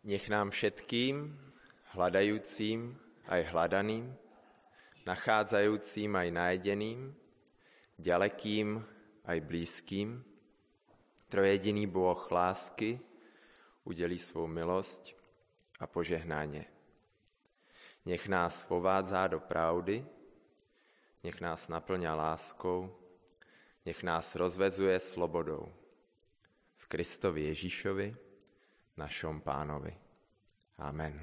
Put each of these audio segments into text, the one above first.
Nech nám všetkým, hľadajúcim aj hľadaným, nachádzajúcim aj nájdeným, ďalekým aj blízkym, trojediný Boh lásky udelí svou milosť a požehnanie. Nech nás povádzá do pravdy, nech nás naplňa láskou, nech nás rozvezuje slobodou. V Kristovi Ježíšovi, našom Pánovi. Amen.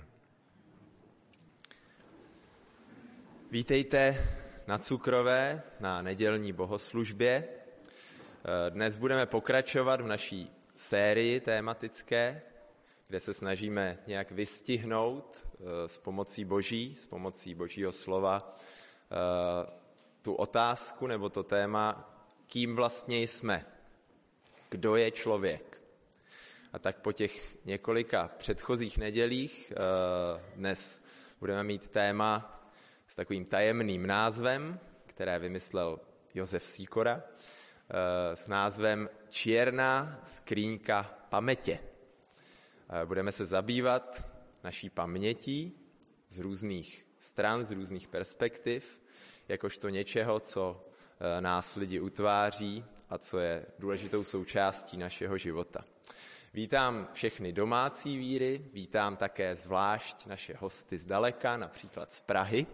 Vítejte na Cukrové, na nedělní bohoslužbě. Dnes budeme pokračovat v naší sérii tématické, kde se snažíme nějak vystihnout s pomocí Boží, s pomocí Božího slova tu otázku nebo to téma, kým vlastně jsme, kdo je člověk. A tak po těch několika předchozích nedělích dnes budeme mít téma s takovým tajemným názvem, které vymyslel Josef Sýkora, s názvem Čierna skrýňka paměti. Budeme se zabývat naší pamětí z různých stran, z různých perspektiv, jakožto něčeho, co nás lidi utváří a co je důležitou součástí našeho života. Vítám všechny domácí víry, vítám také zvlášť naše hosty zdaleka, například z Prahy.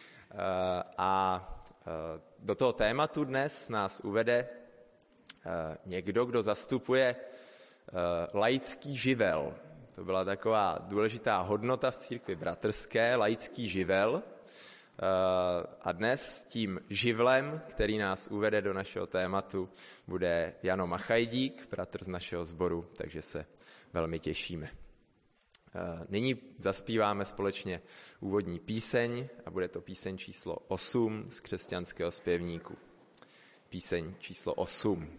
A do toho tématu dnes nás uvede někdo, kdo zastupuje laický živel. To byla taková důležitá hodnota v církvi bratrské, laický živel. A dnes tím živlem, který nás uvede do našeho tématu, bude Jano Machajdík, bratr z našeho sboru, takže se velmi těšíme. Nyní zaspíváme společně úvodní píseň a bude to píseň číslo 8 z křesťanského zpěvníku. Píseň číslo 8.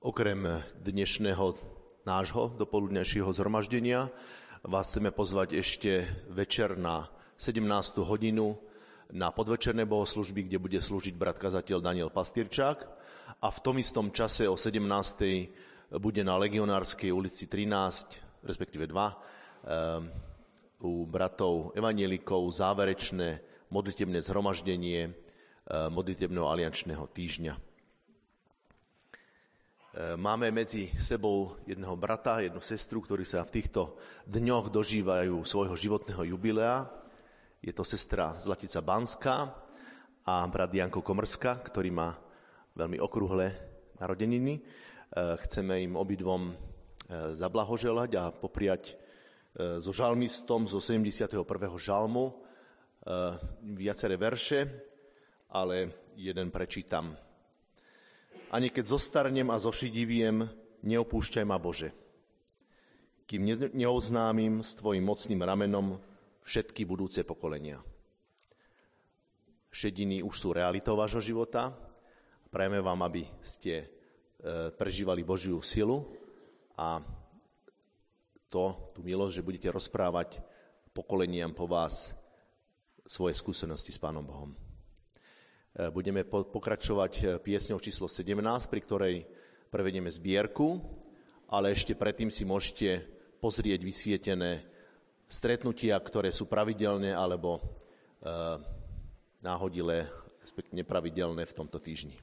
Okrem dnešného nášho dopoludnejšieho zhromaždenia vás chceme pozvať ešte večer na 17. hodinu na podvečerné bohoslúžby, kde bude slúžiť brat kazateľ Daniel Pastierčák, a v tom istom čase o 17. bude na Legionárskej ulici 13, respektíve 2, u bratov evanjelikov záverečné modlitebné zhromaždenie modlitebného aliančného týždňa. Máme medzi sebou jedného brata, jednu sestru, ktorí sa v týchto dňoch dožívajú svojho životného jubilea. Je to sestra Zlatica Banská a brat Janko Komrska, ktorý má veľmi okrúhle narodeniny. Chceme im obidvom zablahoželať a popriať so žalmistom zo 71. žalmu viaceré verše, ale jeden prečítam. Ani keď zostarnem a zošidiviem, neopúšťaj ma, Bože. Kým neoznámim s tvojim mocným ramenom všetky budúce pokolenia. Šediny už sú realitou vášho života. Prajeme vám, aby ste prežívali Božiu silu a tú milosť, že budete rozprávať pokoleniam po vás svoje skúsenosti s Pánom Bohom. Budeme pokračovať piesňou číslo 17, pri ktorej prevedieme zbierku, ale ešte predtým si môžete pozrieť vysvietené stretnutia, ktoré sú pravidelné alebo náhodilé, respektíve nepravidelné v tomto týždni.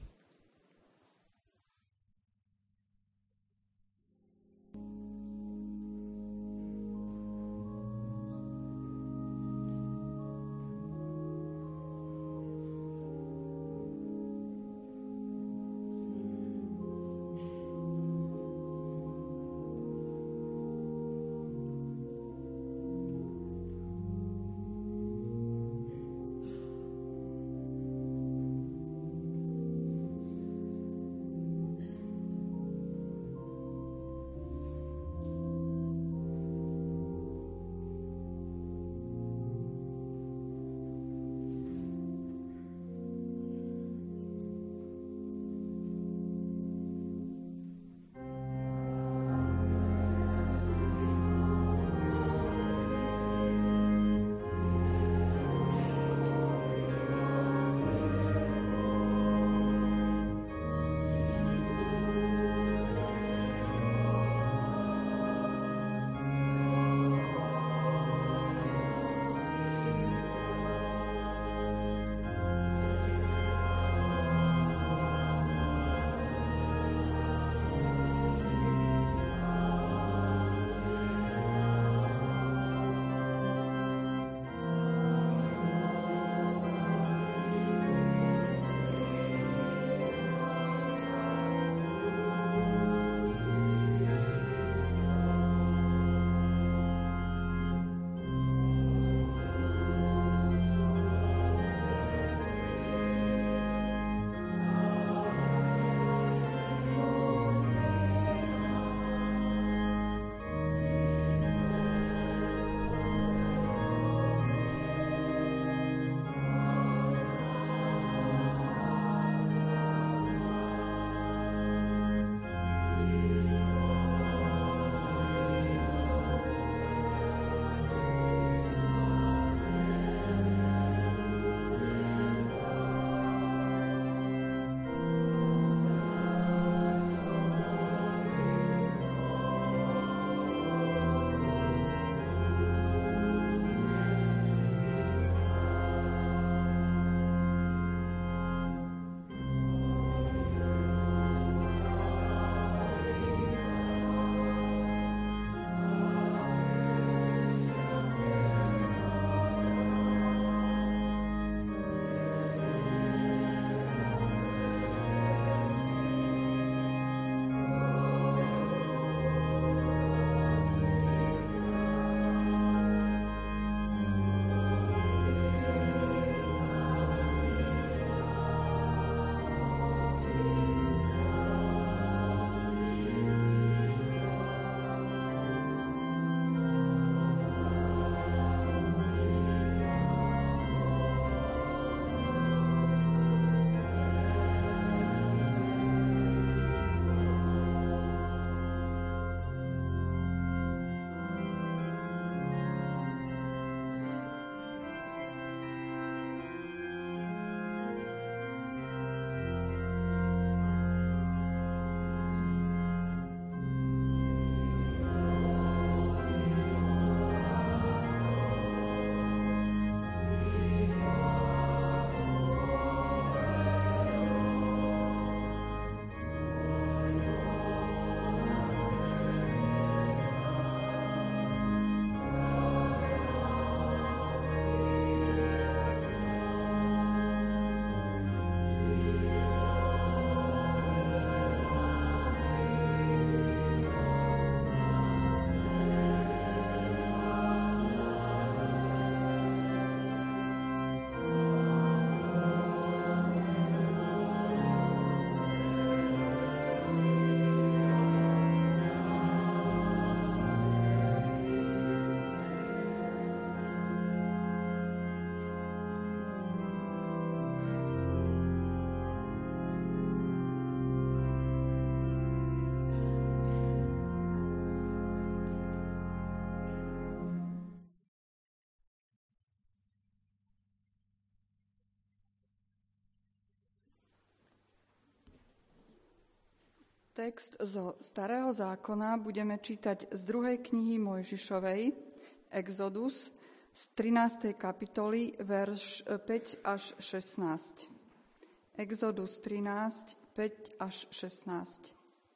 Text zo Starého zákona budeme čítať z 2. knihy Mojžišovej, Exodus, z 13. kapitoly, verš 5 až 16. Exodus 13, 5 až 16.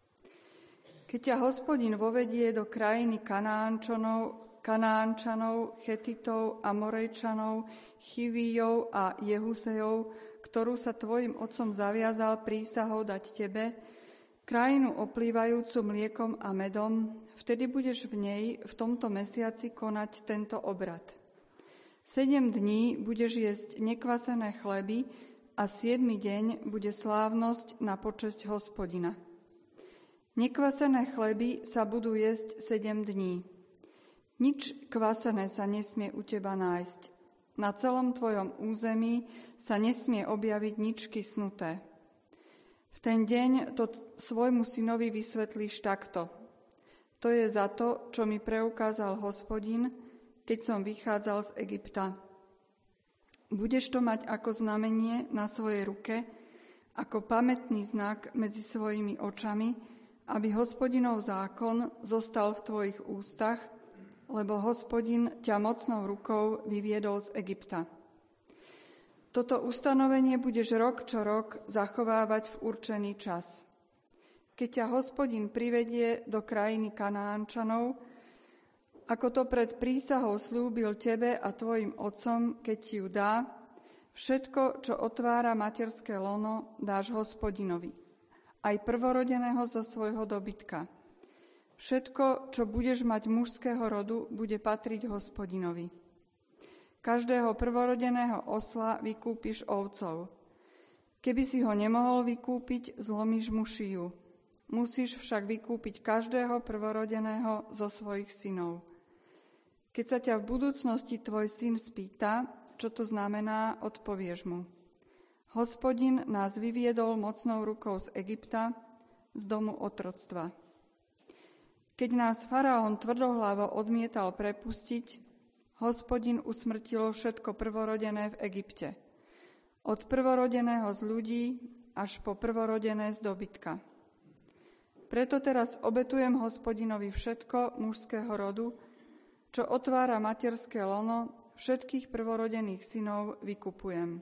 Keď ťa Hospodin vovedie do krajiny Kanánčanov, Chetitov, Amorejčanov, Chivíjov a Jehusejov, ktorú sa tvojim otcom zaviazal prísahou dať tebe, krajinu oplývajúcu mliekom a medom, vtedy budeš v nej v tomto mesiaci konať tento obrad. 7 dní budeš jesť nekvasené chleby a 7. deň bude slávnosť na počesť Hospodina. Nekvasené chleby sa budú jesť 7 dní. Nič kvasené sa nesmie u teba nájsť. Na celom tvojom území sa nesmie objaviť nič kysnuté. V ten deň to svojmu synovi vysvetlíš takto. To je za to, čo mi preukázal Hospodin, keď som vychádzal z Egypta. Budeš to mať ako znamenie na svojej ruke, ako pamätný znak medzi svojimi očami, aby Hospodinov zákon zostal v tvojich ústach, lebo Hospodin ťa mocnou rukou vyviedol z Egypta. Toto ustanovenie budeš rok čo rok zachovávať v určený čas. Keď ťa Hospodin privedie do krajiny Kanánčanov, ako to pred prísahou slúbil tebe a tvojim otcom, keď ti ju dá, všetko, čo otvára materské lono, dáš Hospodinovi, aj prvorodeného zo svojho dobytka. Všetko, čo budeš mať mužského rodu, bude patriť Hospodinovi. Každého prvorodeného osla vykúpiš ovcov. Keby si ho nemohol vykúpiť, zlomíš mu šiju. Musíš však vykúpiť každého prvorodeného zo svojich synov. Keď sa ťa v budúcnosti tvoj syn spýta, čo to znamená, odpovieš mu. Hospodin nás vyviedol mocnou rukou z Egypta, z domu otroctva. Keď nás faraón tvrdohlavo odmietal prepustiť, Hospodin usmrtilo všetko prvorodené v Egypte. Od prvorodeného z ľudí až po prvorodené z dobytka. Preto teraz obetujem Hospodinovi všetko mužského rodu, čo otvára materské lono, všetkých prvorodených synov vykupujem.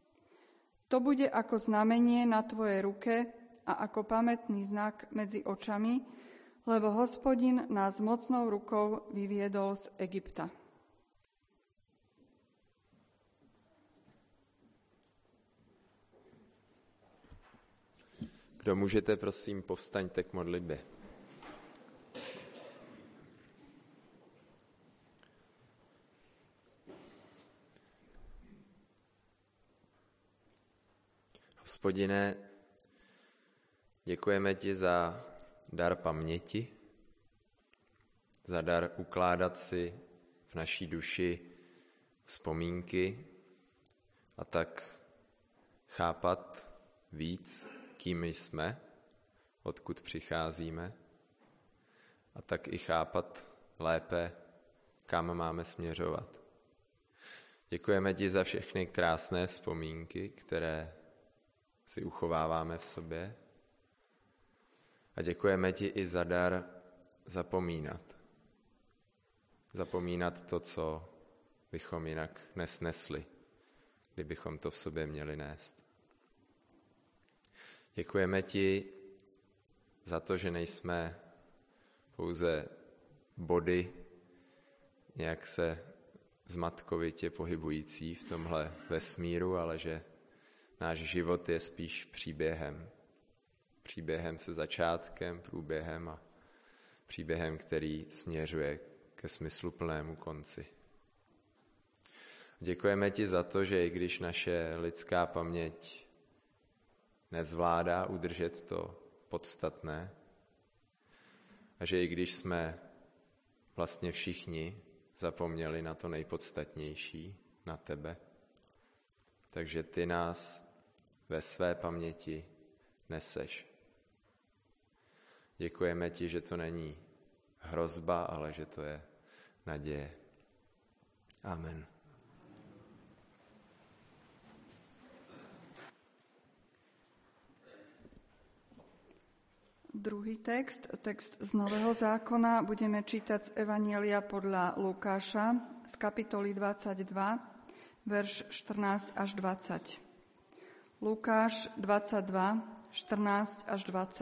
To bude ako znamenie na tvojej ruke a ako pamätný znak medzi očami, lebo Hospodin nás mocnou rukou vyviedol z Egypta. Kdo můžete, prosím, povstaňte k modlitbě. Hospodine, děkujeme ti za dar paměti, za dar ukládat si v naší duši vzpomínky a tak chápat víc, kým jsme, odkud přicházíme, a tak i chápat lépe, kam máme směřovat. Děkujeme ti za všechny krásné vzpomínky, které si uchováváme v sobě, a děkujeme ti i za dar zapomínat. Zapomínat to, co bychom jinak nesnesli, kdybychom to v sobě měli nést. Děkujeme ti za to, že nejsme pouze body nějak se zmatkovitě pohybující v tomhle vesmíru, ale že náš život je spíš příběhem. Příběhem se začátkem, průběhem a příběhem, který směřuje ke smysluplnému konci. Děkujeme ti za to, že i když naše lidská paměť nezvládá udržet to podstatné, a že i když jsme vlastně všichni zapomněli na to nejpodstatnější, na tebe, takže ty nás ve své paměti neseš. Děkujeme ti, že to není hrozba, ale že to je naděje. Amen. Druhý text z Nového zákona, budeme čítať z Evanjelia podľa Lukáša z kapitoly 22, verš 14 až 20. Lukáš 22, 14 až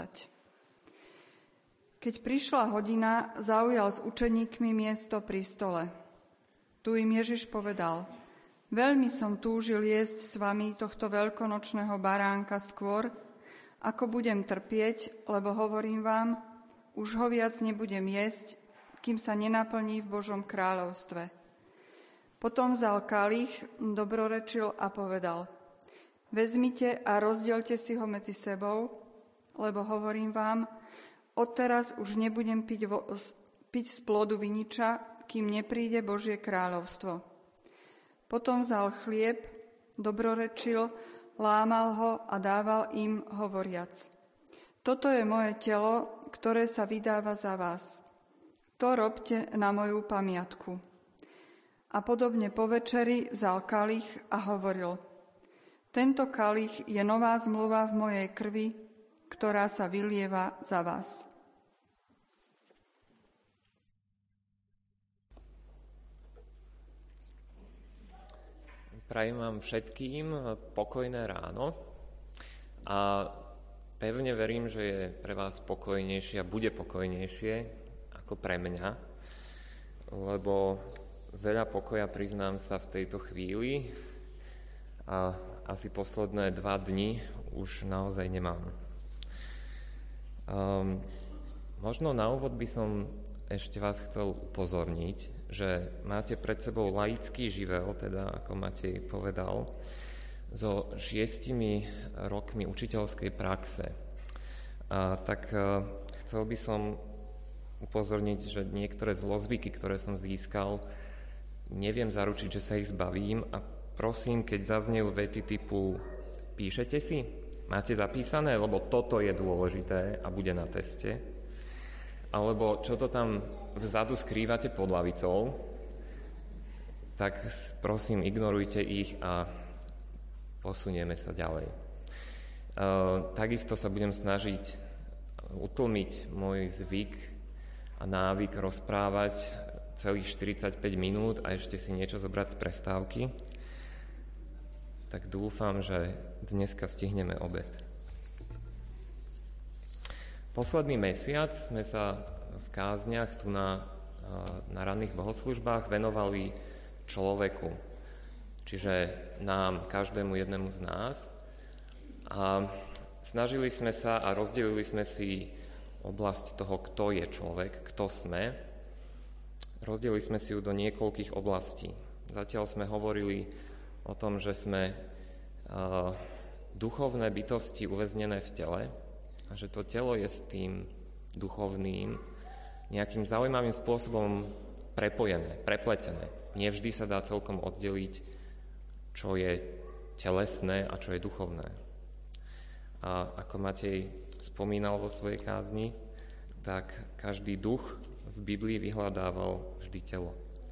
20. Keď prišla hodina, zaujal s učeníkmi miesto pri stole. Tu im Ježiš povedal: Veľmi som túžil jesť s vami tohto veľkonočného baránka skôr, ako budem trpieť, lebo hovorím vám, už ho viac nebudem jesť, kým sa nenaplní v Božom kráľovstve. Potom vzal kalich, dobrorečil a povedal: Vezmite a rozdielte si ho medzi sebou, lebo hovorím vám, odteraz už nebudem piť z plodu viniča, kým nepríde Božie kráľovstvo. Potom vzal chlieb, dobrorečil, lámal ho a dával im, hovoriac: Toto je moje telo, ktoré sa vydáva za vás. To robte na moju pamiatku. A podobne po večeri vzal kalich a hovoril: Tento kalich je nová zmluva v mojej krvi, ktorá sa vylieva za vás. Prajem vám všetkým pokojné ráno a pevne verím, že je pre vás pokojnejšie a bude pokojnejšie ako pre mňa, lebo veľa pokoja, priznám sa, v tejto chvíli a asi posledné 2 dni už naozaj nemám. Možno na úvod by som ešte vás chcel upozorniť, že máte pred sebou laický živel, teda ako Matej povedal, so 6 rokmi učiteľskej praxe. Tak chcel by som upozorniť, že niektoré zlozvyky, ktoré som získal, neviem zaručiť, že sa ich zbavím, a prosím, keď zaznejú vety typu píšete si, máte zapísané, lebo toto je dôležité a bude na teste, alebo čo to tam vzadu skrývate pod lavicou, tak prosím, ignorujte ich a posunieme sa ďalej. Takisto sa budem snažiť utlmiť môj zvyk a návyk rozprávať celých 45 minút a ešte si niečo zobrať z prestávky. Tak dúfam, že dneska stihneme obed. Posledný mesiac sme sa v kázniach tu na ranných bohoslužbách venovali človeku, čiže nám, každému jednému z nás. A snažili sme sa a rozdelili sme si oblasť toho, kto je človek, kto sme. Rozdelili sme si ju do niekoľkých oblastí. Zatiaľ sme hovorili o tom, že sme duchovné bytosti uväznené v tele, a že to telo je s tým duchovným nejakým zaujímavým spôsobom prepojené, prepletené. Nevždy sa dá celkom oddeliť, čo je telesné a čo je duchovné. A ako Matej spomínal vo svojej kázni, tak každý duch v Biblii vyhľadával vždy telo.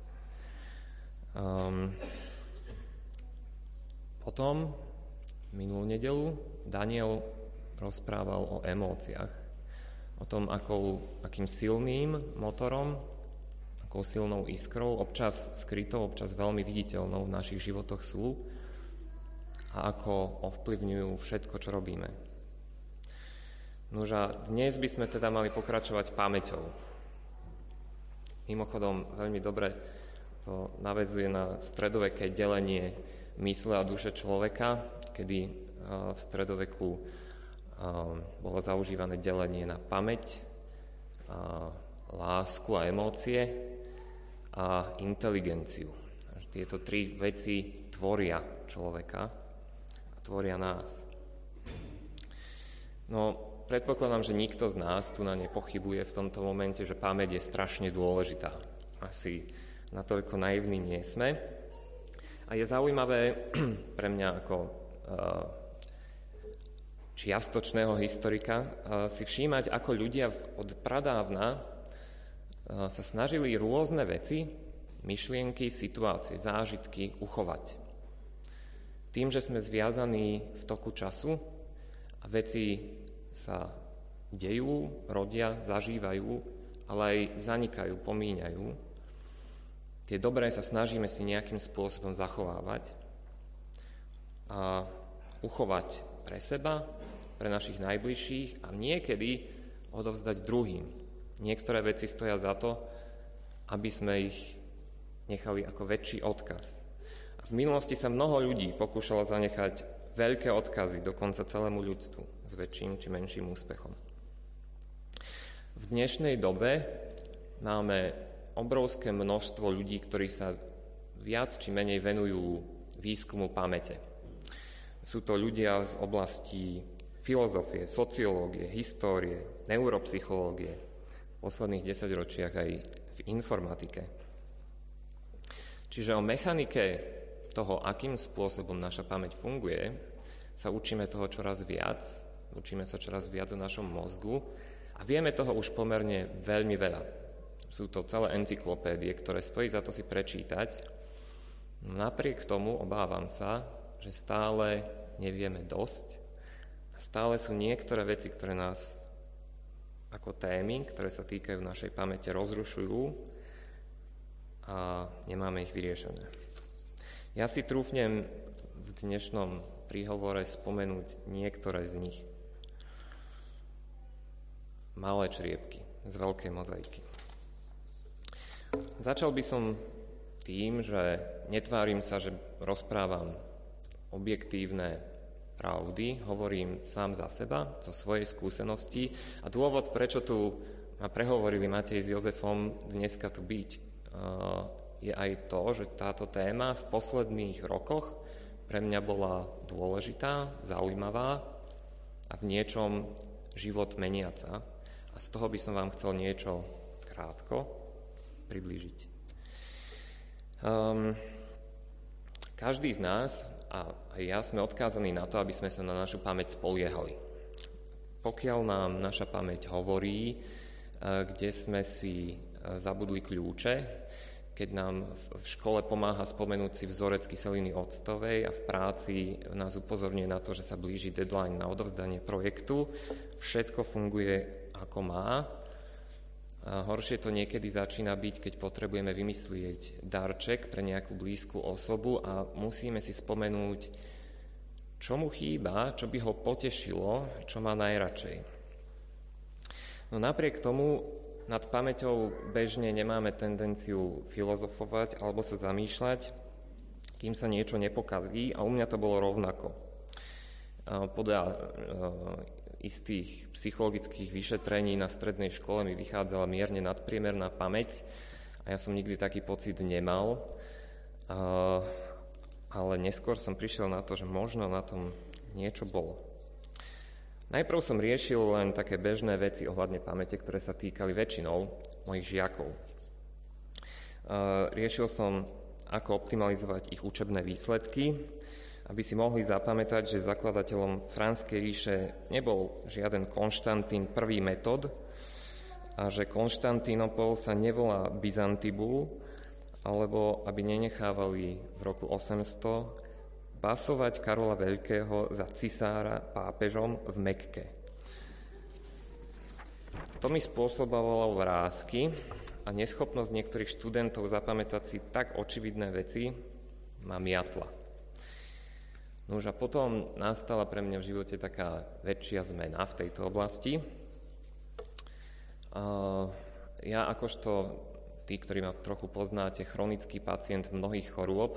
Potom minulú nedeľu Daniel rozprával o emóciách, o tom, akým silným motorom, akou silnou iskrou, občas skrytou, občas veľmi viditeľnou v našich životoch sú a ako ovplyvňujú všetko, čo robíme. Nože dnes by sme teda mali pokračovať pamäťou. Mimochodom, veľmi dobre to naväzuje na stredoveké delenie mysle a duše človeka, kedy v stredoveku bolo zaužívané delenie na pamäť, lásku a emócie a inteligenciu. Tieto 3 veci tvoria človeka a tvoria nás. No, predpokladám, že nikto z nás tu nepochybuje v tomto momente, že pamäť je strašne dôležitá. Asi natoľko naivní nie sme. A je zaujímavé pre mňa ako čiastočného historika si všímať, ako ľudia od pradávna sa snažili rôzne veci, myšlienky, situácie, zážitky uchovať. Tým, že sme zviazaní v toku času a veci sa dejú, rodia, zažívajú, ale aj zanikajú, pomíňajú. Tie dobré sa snažíme si nejakým spôsobom zachovávať a uchovať pre seba, pre našich najbližších a niekedy odovzdať druhým. Niektoré veci stoja za to, aby sme ich nechali ako väčší odkaz. A v minulosti sa mnoho ľudí pokúšalo zanechať veľké odkazy dokonca celému ľudstvu s väčším či menším úspechom. V dnešnej dobe máme obrovské množstvo ľudí, ktorí sa viac či menej venujú výskumu pamäte. Sú to ľudia z oblasti filozofie, sociológie, histórie, neuropsychológie, v posledných 10 ročiach aj v informatike. Čiže o mechanike toho, akým spôsobom naša pamäť funguje, sa učíme toho čoraz viac, učíme sa čoraz viac o našom mozgu a vieme toho už pomerne veľmi veľa. Sú to celé encyklopédie, ktoré stojí za to si prečítať. Napriek tomu obávam sa, že stále nevieme dosť a stále sú niektoré veci, ktoré nás ako témy, ktoré sa týkajú našej pamäte, rozrušujú a nemáme ich vyriešené. Ja si trúfnem v dnešnom príhovore spomenúť niektoré z nich. Malé čriepky z veľkej mozaiky. Začal by som tým, že netvárim sa, že rozprávam objektívne pravdy, hovorím sám za seba, zo svojej skúsenosti a dôvod, prečo tu ma prehovorili Matej s Jozefom dneska tu byť, je aj to, že táto téma v posledných rokoch pre mňa bola dôležitá, zaujímavá a v niečom život meniaca. A z toho by som vám chcel niečo krátko priblížiť. Každý z nás, a aj ja, sme odkázaní na to, aby sme sa na našu pamäť spoliehali. Pokiaľ nám naša pamäť hovorí, kde sme si zabudli kľúče, keď nám v škole pomáha spomenúť si vzorec kyseliny octovej a v práci nás upozorňuje na to, že sa blíži deadline na odovzdanie projektu, všetko funguje ako má. A horšie to niekedy začína byť, keď potrebujeme vymyslieť darček pre nejakú blízku osobu a musíme si spomenúť, čo mu chýba, čo by ho potešilo, čo má najradšej. No napriek tomu nad pamäťou bežne nemáme tendenciu filozofovať alebo sa zamýšľať, kým sa niečo nepokazí a u mňa to bolo rovnako. Podľa istých psychologických vyšetrení na strednej škole mi vychádzala mierne nadpriemerná pamäť a ja som nikdy taký pocit nemal, ale neskôr som prišiel na to, že možno na tom niečo bolo. Najprv som riešil len také bežné veci ohľadne pamäte, ktoré sa týkali väčšinou mojich žiakov. Riešil som, ako optimalizovať ich učebné výsledky, aby si mohli zapamätať, že zakladateľom Franskej ríše nebol žiaden Konštantín I. Metod a že Konštantínopol sa nevolá Byzantibul, alebo aby nenechávali v roku 800 pasovať Karola Veľkého za cisára pápežom v Mekke. To mi spôsobovalo vrásky a neschopnosť niektorých študentov zapamätať si tak očividné veci ma miatla. Nož a potom nastala pre mňa v živote taká väčšia zmena v tejto oblasti. Ja akožto tí, ktorí ma trochu poznáte, chronický pacient mnohých chorôb,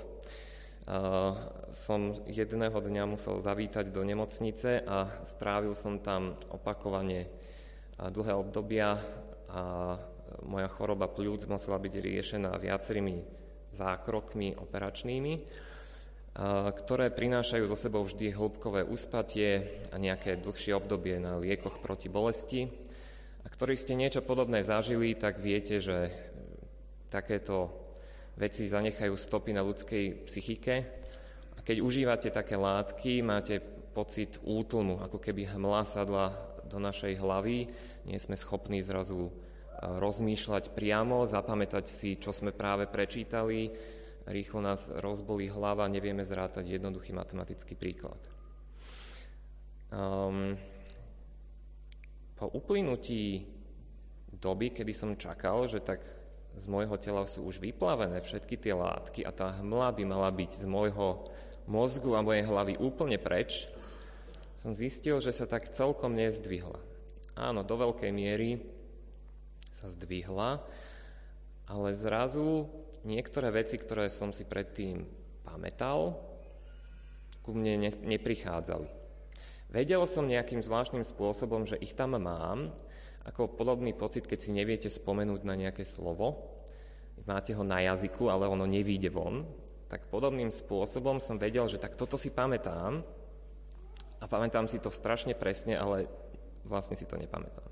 som jedného dňa musel zavítať do nemocnice a strávil som tam opakovane dlhé obdobia a moja choroba pľúc musela byť riešená viacerými zákrokmi operačnými, ktoré prinášajú zo sebou vždy hĺbkové úspatie a nejaké dlhšie obdobie na liekoch proti bolesti. A ktorí ste niečo podobné zažili, tak viete, že takéto veci zanechajú stopy na ľudskej psychike. A keď užívate také látky, máte pocit útlmu, ako keby hmla sadla do našej hlavy. Nie sme schopní zrazu rozmýšľať priamo, zapamätať si, čo sme práve prečítali. Rýchlo nás rozbolí hlava, nevieme zrátať jednoduchý matematický príklad. po uplynutí doby, kedy som čakal, že tak z môjho tela sú už vyplavené všetky tie látky a tá hmla by mala byť z môjho mozgu a mojej hlavy úplne preč, som zistil, že sa tak celkom nezdvihla. Áno, do veľkej miery sa zdvihla, ale zrazu niektoré veci, ktoré som si predtým pamätal, ku mne neprichádzali. Vedel som nejakým zvláštnym spôsobom, že ich tam mám, ako podobný pocit, keď si neviete spomenúť na nejaké slovo, máte ho na jazyku, ale ono nevíde von, tak podobným spôsobom som vedel, že tak toto si pamätám a pamätám si to strašne presne, ale vlastne si to nepamätám.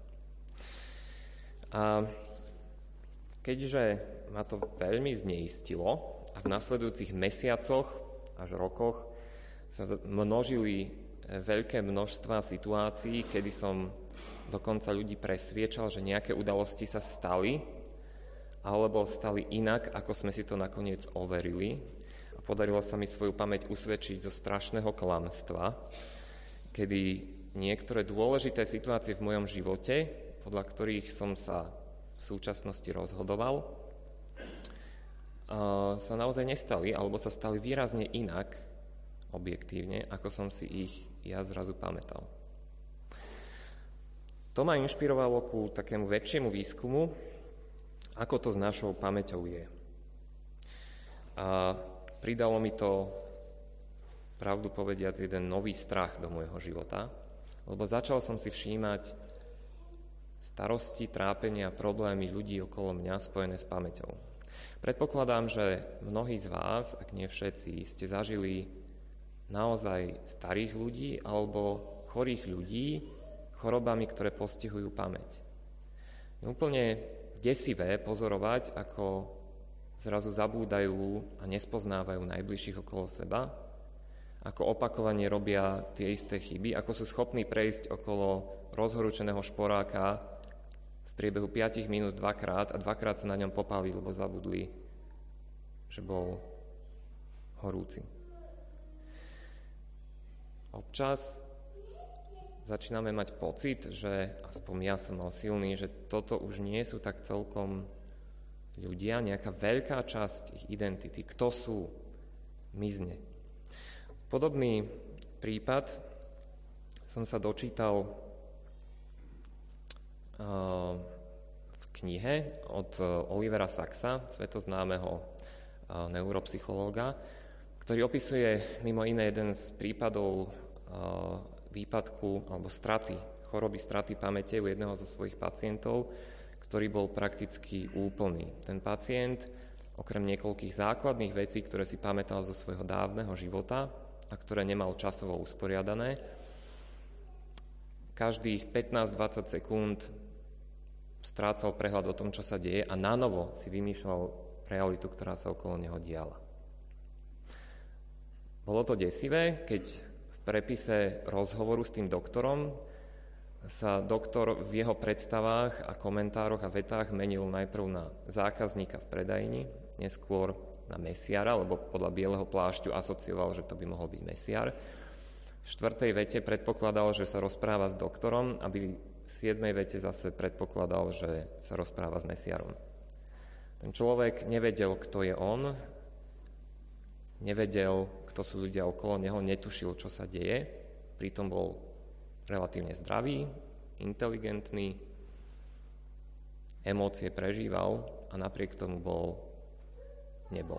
A keďže ma to veľmi zneistilo a v nasledujúcich mesiacoch až rokoch sa množili veľké množstva situácií, kedy som dokonca ľudí presviečal, že nejaké udalosti sa stali alebo stali inak, ako sme si to nakoniec overili. A podarilo sa mi svoju pamäť usvedčiť zo strašného klamstva, kedy niektoré dôležité situácie v mojom živote, podľa ktorých som sa v súčasnosti rozhodoval, sa naozaj nestali, alebo sa stali výrazne inak, objektívne, ako som si ich ja zrazu pamätal. To ma inšpirovalo ku takému väčšiemu výskumu, ako to s našou pamäťou je. A pridalo mi to, pravdu povediac, jeden nový strach do môjho života, lebo začal som si všímať starosti, trápenia, problémy ľudí okolo mňa spojené s pamäťou. Predpokladám, že mnohí z vás, ak nie všetci, ste zažili naozaj starých ľudí alebo chorých ľudí chorobami, ktoré postihujú pamäť. Je úplne desivé pozorovať, ako zrazu zabúdajú a nespoznávajú najbližších okolo seba, ako opakovane robia tie isté chyby, ako sú schopní prejsť okolo rozhorúčeného šporáka v priebehu 5 minút dvakrát a dvakrát sa na ňom popáli, lebo zabudli, že bol horúci. Občas začíname mať pocit, že aspoň ja som mal silný, že toto už nie sú tak celkom ľudia, nejaká veľká časť ich identity, kto sú, mizne. Podobný prípad som sa dočítal v knihe od Olivera Saxa, svetoznámeho neuropsychológa, ktorý opisuje mimo iné jeden z prípadov výpadku alebo choroby straty pamäte u jedného zo svojich pacientov, ktorý bol prakticky úplný. Ten pacient, okrem niekoľkých základných vecí, ktoré si pamätal zo svojho dávneho života a ktoré nemal časovo usporiadané, každých 15-20 sekúnd strácal prehľad o tom, čo sa deje a nanovo si vymýšľal realitu, ktorá sa okolo neho diala. Bolo to desivé, keď v prepise rozhovoru s tým doktorom sa doktor v jeho predstavách a komentároch a vetách menil najprv na zákazníka v predajni, neskôr na mesiara, lebo podľa bieleho plášťu asocioval, že to by mohol byť mesiar. V 4. vete predpokladal, že sa rozpráva s doktorom, aby v 7. vete zase predpokladal, že sa rozpráva s mesiarom. Ten človek nevedel, kto je on, nevedel, kto sú ľudia okolo neho, netušil, čo sa deje, pritom bol relatívne zdravý, inteligentný, emócie prežíval a napriek tomu nebol.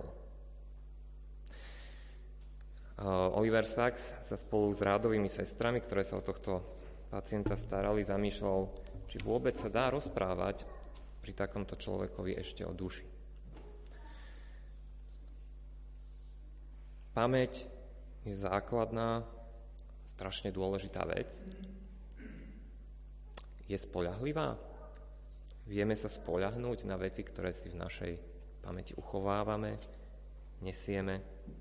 Oliver Sacks sa spolu s rádovými sestrami, ktoré sa o tohto pacienta starali, zamýšľal, či vôbec sa dá rozprávať pri takomto človekovi ešte o duši. Pamäť je základná, strašne dôležitá vec. Je spoľahlivá? Vieme sa spoľahnúť na veci, ktoré si v našej pamäti uchovávame, nesieme?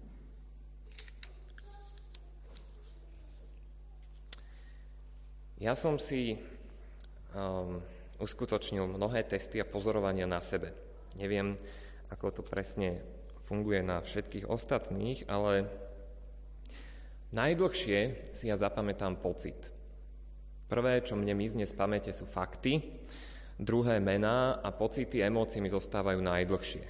Ja som si uskutočnil mnohé testy a pozorovania na sebe. Neviem, ako to presne funguje na všetkých ostatných, ale najdlhšie si ja zapamätám pocit. Prvé, čo mne mizne z pamäte, sú fakty, druhé mená a pocity, emócie mi zostávajú najdlhšie.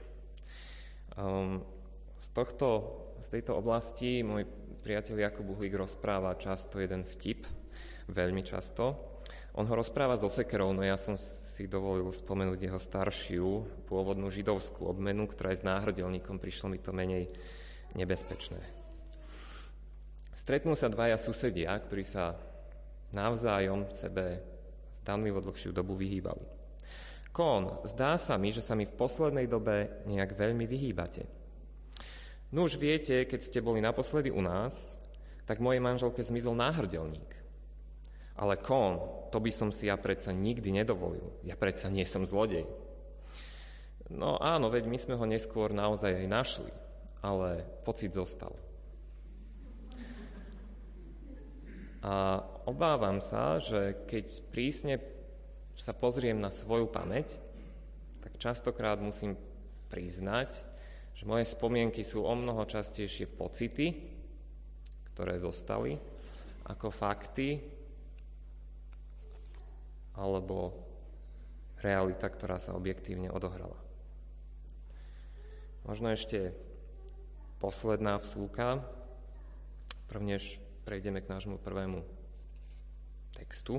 Z tejto oblasti môj priateľ Jakub Uhlík rozpráva často jeden vtip, veľmi často. On ho rozpráva so sekerou, no ja som si dovolil spomenúť jeho staršiu, pôvodnú židovskú obmenu, ktorá je s náhrdelníkom, prišlo mi to menej nebezpečné. Stretnú sa dvaja susedia, ktorí sa navzájom sebe zdanlivo dlhšiu dobu vyhýbali. Kón, zdá sa mi, že sa mi v poslednej dobe nejak veľmi vyhýbate. No už viete, keď ste boli naposledy u nás, tak mojej manželke zmizol náhrdelník. Ale Kón, to by som si ja predsa nikdy nedovolil. Ja predsa nie som zlodej. No áno, veď my sme ho neskôr naozaj aj našli, ale pocit zostal. A obávam sa, že keď prísne sa pozriem na svoju pamäť, tak častokrát musím priznať, že moje spomienky sú omnoho častejšie pocity, ktoré zostali, ako fakty, alebo realita, ktorá sa objektívne odohrala. Možno ešte posledná vsúka, prvnež prejdeme k nášmu prvému textu.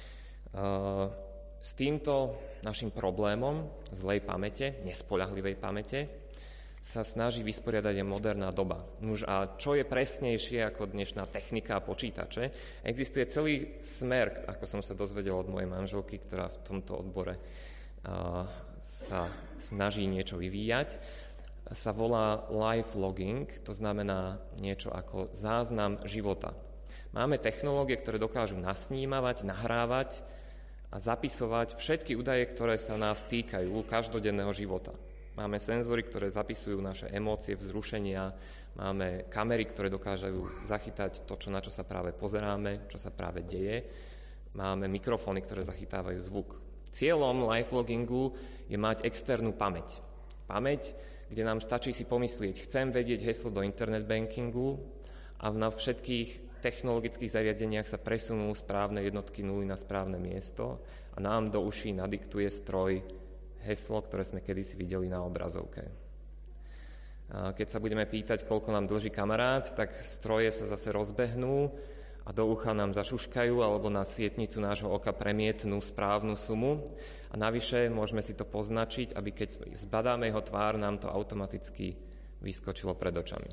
S týmto našim problémom zlej pamäte, nespoľahlivej pamäte, sa snaží vysporiadať aj moderná doba. Nuž a čo je presnejšie ako dnešná technika a počítače? Existuje celý smer, ako som sa dozvedel od mojej manželky, ktorá v tomto odbore sa snaží niečo vyvíjať, sa volá life logging, to znamená niečo ako záznam života. Máme technológie, ktoré dokážu nasnímavať, nahrávať a zapisovať všetky údaje, ktoré sa nás týkajú každodenného života. Máme senzory, ktoré zapisujú naše emócie, vzrušenia, máme kamery, ktoré dokážu zachytať to, na čo sa práve pozeráme, čo sa práve deje, máme mikrofóny, ktoré zachytávajú zvuk. Cieľom lifeloggingu je mať externú pamäť. Pamäť, kde nám stačí si pomyslieť, chcem vedieť heslo do internet bankingu a na všetkých technologických zariadeniach sa presunú správne jednotky nuly na správne miesto a nám do uší nadiktuje stroj heslo, ktoré sme kedysi videli na obrazovke. Keď sa budeme pýtať, koľko nám dlží kamarát, tak stroje sa zase rozbehnú a do ucha nám zašuškajú alebo na sietnicu nášho oka premietnú správnu sumu. A navyše môžeme si to poznačiť, aby keď zbadáme jeho tvár, nám to automaticky vyskočilo pred očami.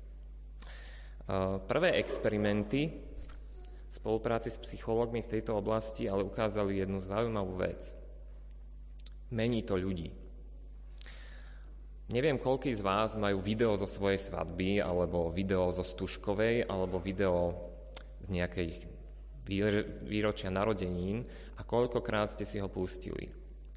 Prvé experimenty v spolupráci s psychológmi v tejto oblasti ale ukázali jednu zaujímavú vec. Mení to ľudí. Neviem, koľký z vás majú video zo svojej svadby, alebo video zo Stužkovej, alebo video z nejakej výročia narodenín a koľkokrát ste si ho pustili.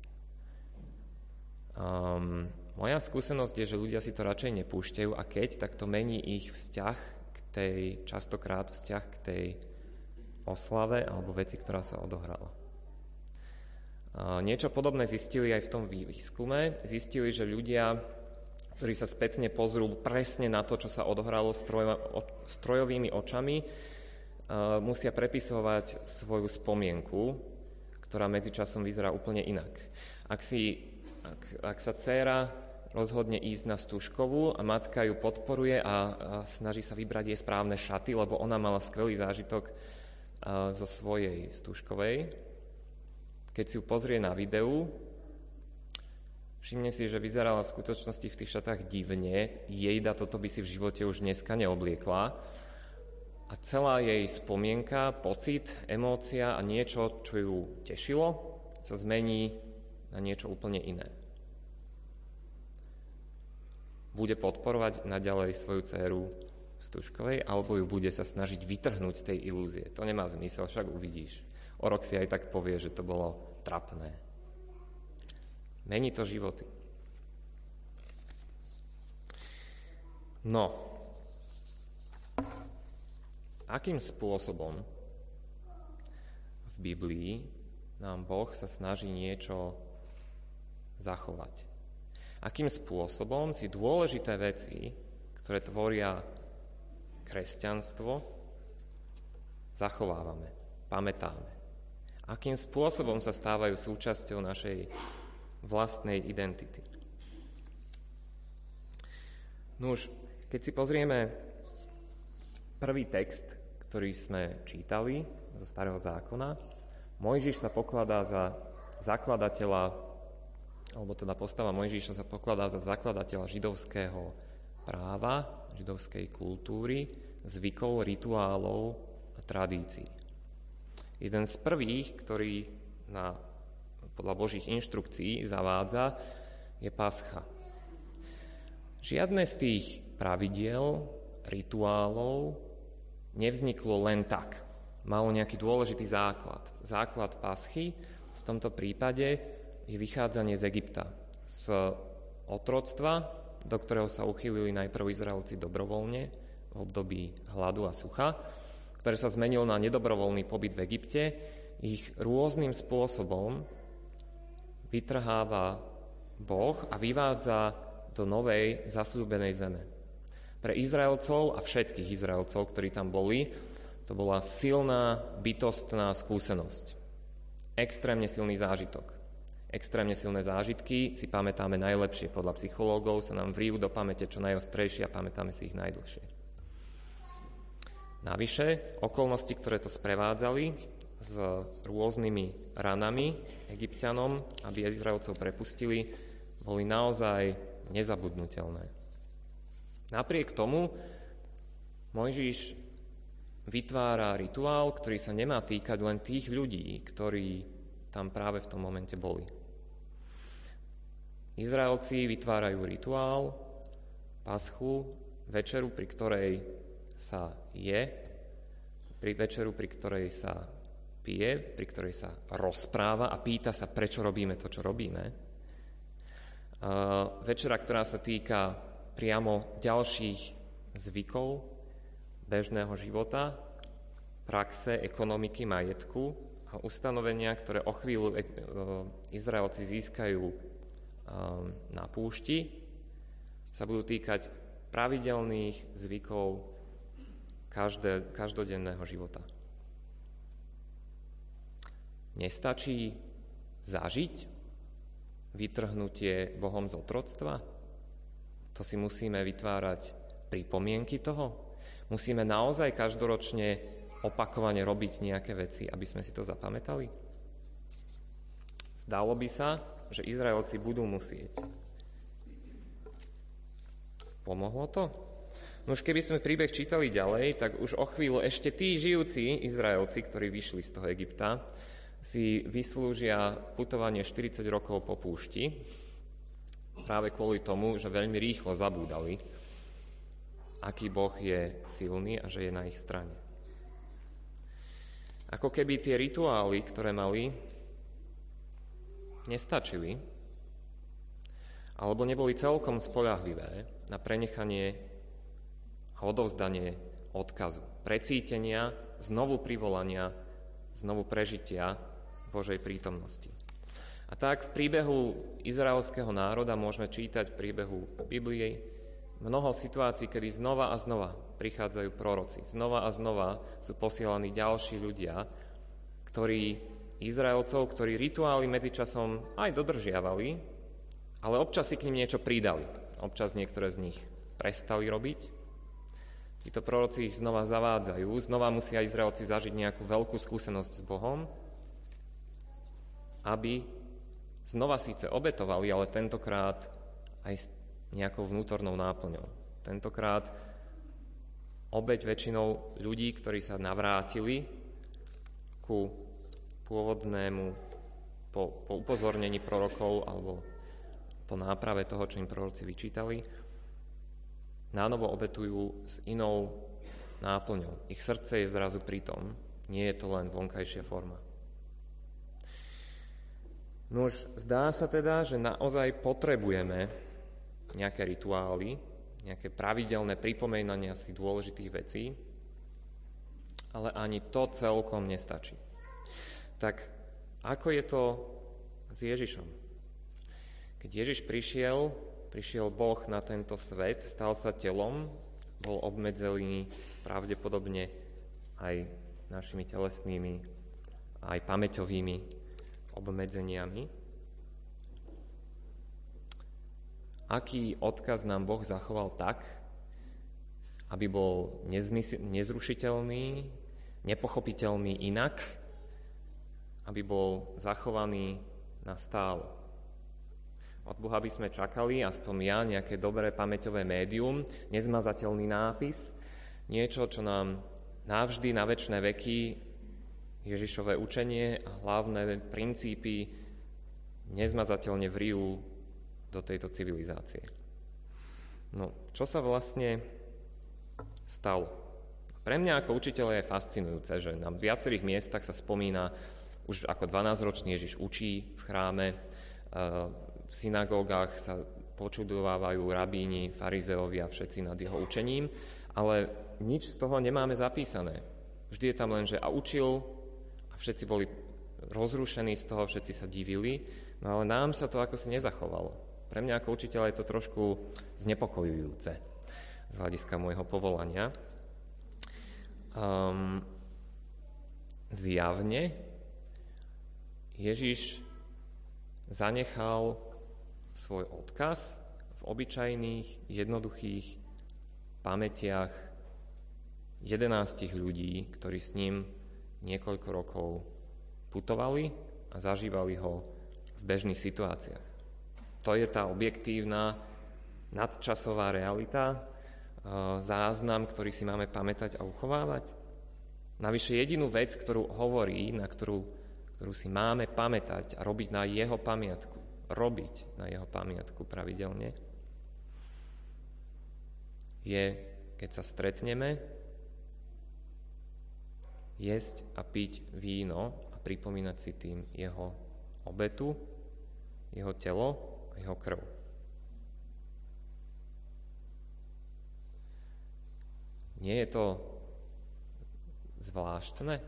Moja skúsenosť je, že ľudia si to radšej nepúšťajú a keď, tak to mení ich častokrát vzťah k tej oslave alebo veci, ktorá sa odohrala. Niečo podobné zistili aj v tom výskume. Zistili, že ľudia, ktorí sa spätne pozrú presne na to, čo sa odohralo strojovými očami, musia prepisovať svoju spomienku, ktorá medzičasom vyzerá úplne inak. Ak sa dcéra rozhodne ísť na Stužkovú a matka ju podporuje a snaží sa vybrať jej správne šaty, lebo ona mala skvelý zážitok zo svojej Stužkovej, keď si ju pozrie na videu, všimne si, že vyzerala v skutočnosti v tých šatách divne, jejda toto by si v živote už dneska neobliekla a celá jej spomienka, pocit, emócia a niečo, čo ju tešilo, sa zmení na niečo úplne iné. Bude podporovať naďalej svoju dcéru v Stužkovej, alebo ju bude sa snažiť vytrhnúť z tej ilúzie. To nemá zmysel, však uvidíš. O rok si aj tak povie, že to bolo trapné. Mení to životy. No, akým spôsobom v Biblii nám Boh sa snaží niečo zachovať? Akým spôsobom si dôležité veci, ktoré tvoria kresťanstvo, zachovávame, pamätáme. Akým spôsobom sa stávajú súčasťou našej vlastnej identity. Nuž, keď si pozrieme prvý text, ktorý sme čítali zo Starého zákona, Mojžiš sa pokladá za zakladateľa, alebo teda postava Mojžiša sa pokladá za zakladateľa židovského práva, židovskej kultúry, zvykov, rituálov a tradícií. Jeden z prvých, ktorý podľa Božích inštrukcií zavádza, je Pascha. Žiadne z tých pravidiel, rituálov nevzniklo len tak. Malo nejaký dôležitý základ. Základ Paschy v tomto prípade je vychádzanie z Egypta. Z otroctva, do ktorého sa uchýlili najprv Izraelci dobrovoľne v období hladu a sucha, ktoré sa zmenil na nedobrovoľný pobyt v Egypte, ich rôznym spôsobom vytrháva Boh a vyvádza do novej zasľúbenej zeme. Pre Izraelcov a všetkých Izraelcov, ktorí tam boli, to bola silná, bytostná skúsenosť. Extrémne silný zážitok. Extrémne silné zážitky si pamätáme najlepšie. Podľa psychológov sa nám vrijú do pamäte čo najostrejšie a pamätáme si ich najdlhšie. Navyše, okolnosti, ktoré to sprevádzali s rôznymi ranami Egypťanom, aby Izraelcov prepustili, boli naozaj nezabudnutelné. Napriek tomu Mojžiš vytvára rituál, ktorý sa nemá týkať len tých ľudí, ktorí tam práve v tom momente boli. Izraelci vytvárajú rituál, paschu, večeru, pri ktorej sa je, pri večeru, pri ktorej sa pije, pri ktorej sa rozpráva a pýta sa, prečo robíme to, čo robíme. Večera, ktorá sa týka priamo ďalších zvykov, bežného života, praxe, ekonomiky, majetku a ustanovenia, ktoré o chvíľu Izraelci získajú na púšti, sa budú týkať pravidelných zvykov každodenného života. Nestačí zažiť vytrhnutie Bohom z otroctva? To si musíme vytvárať pripomienky toho? Musíme naozaj každoročne opakovane robiť nejaké veci, aby sme si to zapamätali? Zdalo by sa, že Izraelci budú musieť. Pomohlo to? No už keby sme príbeh čítali ďalej, tak už o chvíľu ešte tí žijúci Izraelci, ktorí vyšli z toho Egypta, si vyslúžia putovanie 40 rokov po púšti, práve kvôli tomu, že veľmi rýchlo zabúdali, aký Boh je silný a že je na ich strane. Ako keby tie rituály, ktoré mali, nestačili, alebo neboli celkom spoľahlivé na prenechanie a odovzdanie odkazu, precítenia, znovu privolania, znovu prežitia Božej prítomnosti. A tak v príbehu izraelského národa môžeme čítať v príbehu Biblie mnoho situácií, kedy znova a znova prichádzajú proroci. Znova a znova sú posielaní ďalší ľudia, Izraelcov, ktorí rituály medzičasom aj dodržiavali, ale občas si k nim niečo pridali. Občas niektoré z nich prestali robiť. Títo proroci ich znova zavádzajú, znova musia Izraelci zažiť nejakú veľkú skúsenosť s Bohom, aby znova síce obetovali, ale tentokrát aj s nejakou vnútornou náplňou. Tentokrát obeť väčšinou ľudí, ktorí sa navrátili ku pôvodnému, po upozornení prorokov alebo po náprave toho, čo im proroci vyčítali, nánovo obetujú s inou náplňou. Ich srdce je zrazu pritom, nie je to len vonkajšia forma. Nož zdá sa teda, že naozaj potrebujeme nejaké rituály, nejaké pravidelné pripomínania si dôležitých vecí, ale ani to celkom nestačí. Tak ako je to s Ježišom? Keď Ježiš prišiel Boh na tento svet, stal sa telom, bol obmedzený pravdepodobne aj našimi telesnými aj pamäťovými obmedzeniami. Aký odkaz nám Boh zachoval tak, aby bol nezrušiteľný, nepochopiteľný inak, aby bol zachovaný na stále. Od Boha by sme čakali, aspoň ja, nejaké dobré pamäťové médium, nezmazateľný nápis, niečo, čo nám navždy, na večné veky Ježišové učenie a hlavné princípy nezmazateľne vrijú do tejto civilizácie. No, čo sa vlastne stalo? Pre mňa ako učiteľa je fascinujúce, že na viacerých miestach sa spomína, už ako 12-ročný Ježiš učí v chráme, v synagógach sa počudovávajú rabíni, farizeovia, všetci nad jeho učením, ale nič z toho nemáme zapísané. Vždy je tam len, že a učil, a všetci boli rozrušení z toho, všetci sa divili, no ale nám sa to ako si nezachovalo. Pre mňa ako učiteľa je to trošku znepokojujúce z hľadiska môjho povolania. Zjavne Ježiš zanechal svoj odkaz v obyčajných, jednoduchých pamätiach 11 ľudí, ktorí s ním niekoľko rokov putovali a zažívali ho v bežných situáciách. To je tá objektívna, nadčasová realita, záznam, ktorý si máme pamätať a uchovávať. Navyše jedinú vec, ktorú hovorí, na ktorú si máme pamätať a robiť na jeho pamiatku pravidelne, je, keď sa stretneme, jesť a piť víno a pripomínať si tým jeho obetu, jeho telo a jeho krv. Nie je to zvláštne?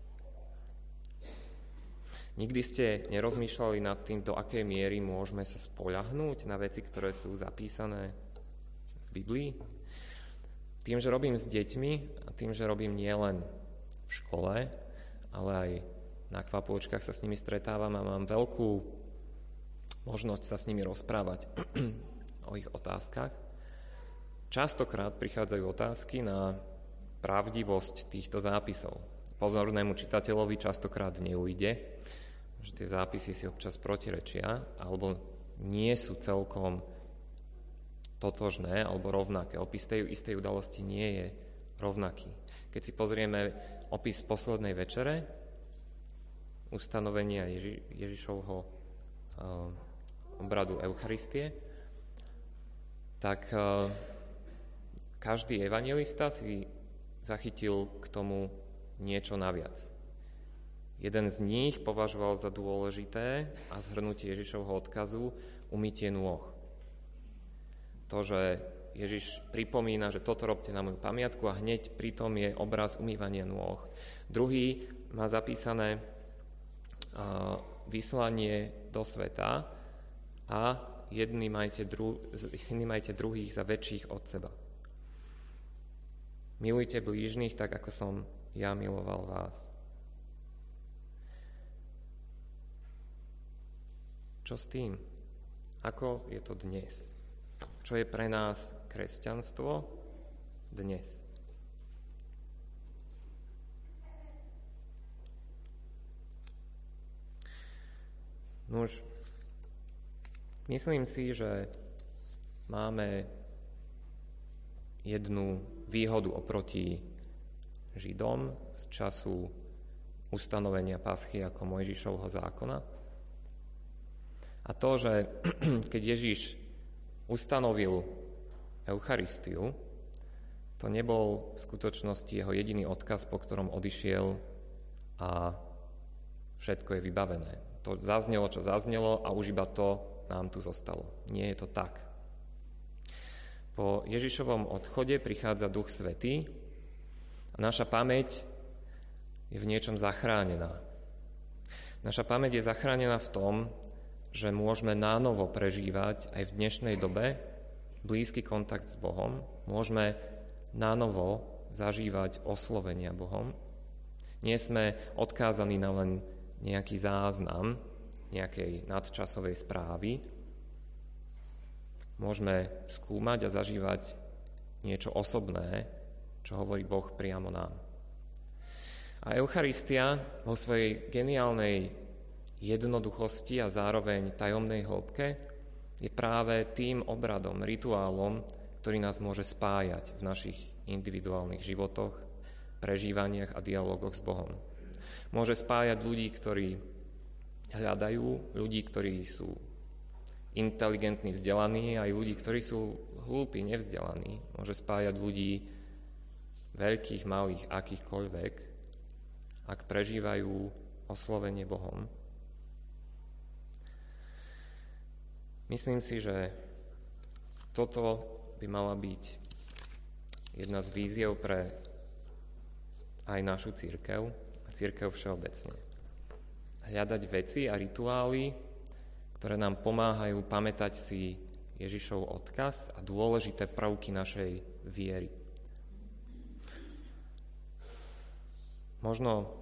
Nikdy ste nerozmýšľali nad tým, do akej miery môžeme sa spoľahnúť na veci, ktoré sú zapísané v Biblii? Tým, že robím s deťmi a tým, že robím nielen v škole, ale aj na kvapôčkach sa s nimi stretávam a mám veľkú možnosť sa s nimi rozprávať o ich otázkach. Častokrát prichádzajú otázky na pravdivosť týchto zápisov. Pozornému čitateľovi častokrát neujde, že tie zápisy si občas protirečia alebo nie sú celkom totožné alebo rovnaké. Opis tej istej udalosti nie je rovnaký. Keď si pozrieme opis poslednej večere, ustanovenia Ježišovho obradu Eucharistie, tak každý evanjelista si zachytil k tomu niečo naviac. Jeden z nich považoval za dôležité a zhrnutie Ježišovho odkazu umytie nôh. To, že Ježiš pripomína, že toto robte na moju pamiatku a hneď pritom je obraz umývania nôh. Druhý má zapísané vyslanie do sveta a jedni majte druhých za väčších od seba. Milujte blížnych tak, ako som ja miloval vás. Čo s tým? Ako je to dnes? Čo je pre nás kresťanstvo dnes? Nuž, myslím si, že máme jednu výhodu oproti Židom z času ustanovenia Paschy ako Mojžišovho zákona. A to, že keď Ježiš ustanovil Eucharistiu, to nebol v skutočnosti jeho jediný odkaz, po ktorom odišiel a všetko je vybavené. To zaznelo, čo zaznelo a už iba to nám tu zostalo. Nie je to tak. Po Ježišovom odchode prichádza Duch Svätý a naša pamäť je v niečom zachránená. Naša pamäť je zachránená v tom, že môžeme nánovo prežívať aj v dnešnej dobe blízky kontakt s Bohom. Môžeme nánovo zažívať oslovenia Bohom. Nie sme odkázaní na len nejaký záznam nejakej nadčasovej správy. Môžeme skúmať a zažívať niečo osobné, čo hovorí Boh priamo nám. A Eucharistia vo svojej geniálnej jednoduchosti a zároveň tajomnej hĺbke je práve tým obradom, rituálom, ktorý nás môže spájať v našich individuálnych životoch, prežívaniach a dialógoch s Bohom. Môže spájať ľudí, ktorí hľadajú, ľudí, ktorí sú inteligentní, vzdelaní, aj ľudí, ktorí sú hlúpi, nevzdelaní. Môže spájať ľudí veľkých, malých, akýchkoľvek, ak prežívajú oslovenie Bohom. Myslím si, že toto by mala byť jedna z víziev pre aj našu cirkev a cirkev všeobecne. Hľadať veci a rituály, ktoré nám pomáhajú pamätať si Ježišov odkaz a dôležité prvky našej viery. Možno